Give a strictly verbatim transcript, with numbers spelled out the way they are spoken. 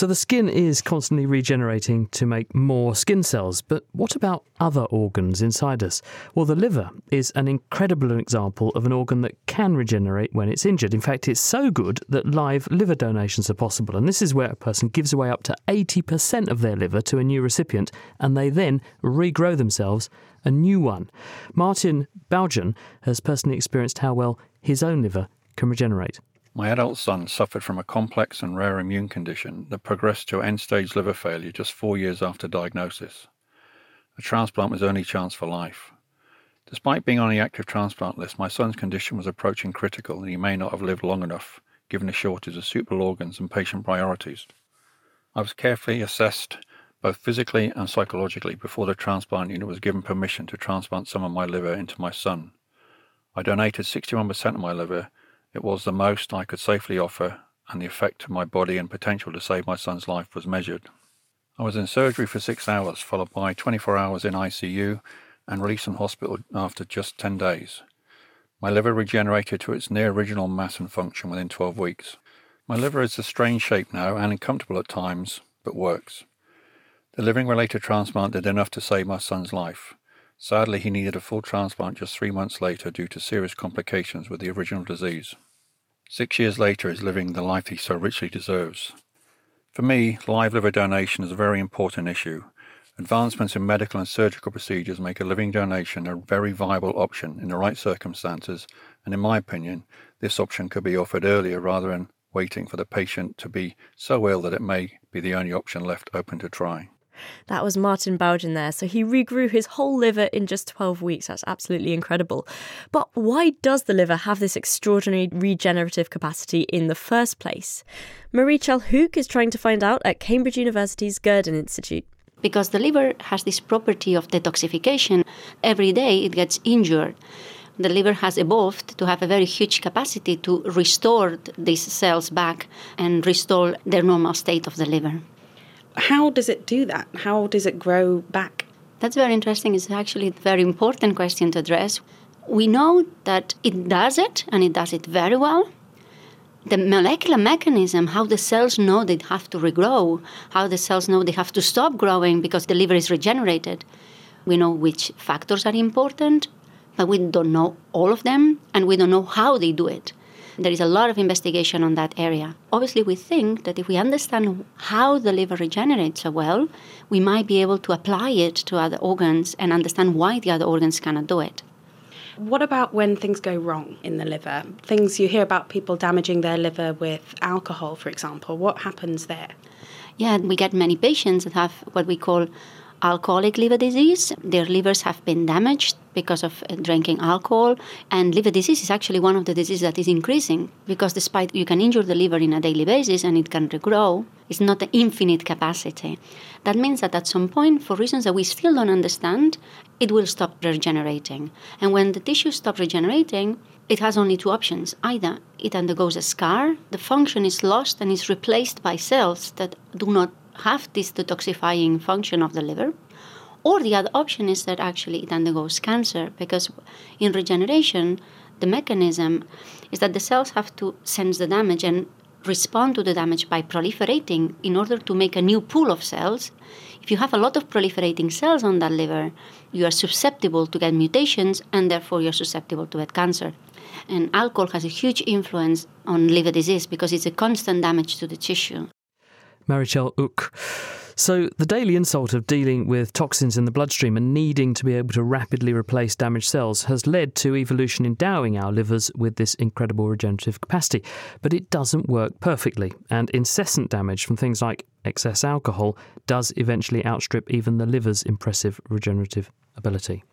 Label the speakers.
Speaker 1: So the skin is constantly regenerating to make more skin cells, but what about other organs inside us? Well, the liver is an incredible example of an organ that can regenerate when it's injured. In fact, it's so good that live liver donations are possible, and this is where a person gives away up to eighty percent of their liver to a new recipient, and they then regrow themselves a new one. Martin Bougen has personally experienced how well his own liver can regenerate.
Speaker 2: My adult son suffered from a complex and rare immune condition that progressed to end-stage liver failure just four years after diagnosis. A transplant was the only chance for life. Despite being on the active transplant list, my son's condition was approaching critical and he may not have lived long enough, given the shortage of suitable organs and patient priorities. I was carefully assessed both physically and psychologically before the transplant unit was given permission to transplant some of my liver into my son. I donated sixty-one percent of my liver. It was the most I could safely offer, and the effect to my body and potential to save my son's life was measured. I was in surgery for six hours, followed by twenty-four hours in I C U, and released from hospital after just ten days. My liver regenerated to its near original mass and function within twelve weeks. My liver is a strange shape now and uncomfortable at times, but works. The living-related transplant did enough to save my son's life. Sadly, he needed a full transplant just three months later due to serious complications with the original disease. Six years later, he's living the life he so richly deserves. For me, live liver donation is a very important issue. Advancements in medical and surgical procedures make a living donation a very viable option in the right circumstances, and in my opinion, this option could be offered earlier rather than waiting for the patient to be so ill that it may be the only option left open to try.
Speaker 3: That was Martin Bougen there. So he regrew his whole liver in just twelve weeks. That's absolutely incredible. But why does the liver have this extraordinary regenerative capacity in the first place? Marichal Huq is trying to find out at Cambridge University's Gurdon Institute.
Speaker 4: Because the liver has this property of detoxification. Every day it gets injured. The liver has evolved to have a very huge capacity to restore these cells back and restore their normal state of the liver.
Speaker 5: How does it do that? How does it grow back?
Speaker 4: That's very interesting. It's actually a very important question to address. We know that it does it, and it does it very well. The molecular mechanism, how the cells know they have to regrow, how the cells know they have to stop growing because the liver is regenerated. We know which factors are important, but we don't know all of them, and we don't know how they do it. There is a lot of investigation on that area. Obviously, we think that if we understand how the liver regenerates so well, we might be able to apply it to other organs and understand why the other organs cannot do it.
Speaker 5: What about when things go wrong in the liver? Things you hear about people damaging their liver with alcohol, for example. What happens there?
Speaker 4: Yeah, we get many patients that have what we call alcoholic liver disease. Their livers have been damaged because of drinking alcohol. And liver disease is actually one of the diseases that is increasing because despite you can injure the liver on a daily basis and it can regrow, it's not an infinite capacity. That means that at some point, for reasons that we still don't understand, it will stop regenerating. And when the tissue stops regenerating, it has only two options. Either it undergoes a scar, the function is lost and is replaced by cells that do not have this detoxifying function of the liver, or the other option is that actually it undergoes cancer, because in regeneration, the mechanism is that the cells have to sense the damage and respond to the damage by proliferating in order to make a new pool of cells. If you have a lot of proliferating cells on that liver, you are susceptible to get mutations, and therefore you're susceptible to get cancer. And alcohol has a huge influence on liver disease because it's a constant damage to the tissue.
Speaker 1: Marichal Huq. So the daily insult of dealing with toxins in the bloodstream and needing to be able to rapidly replace damaged cells has led to evolution endowing our livers with this incredible regenerative capacity. But it doesn't work perfectly, and incessant damage from things like excess alcohol does eventually outstrip even the liver's impressive regenerative ability.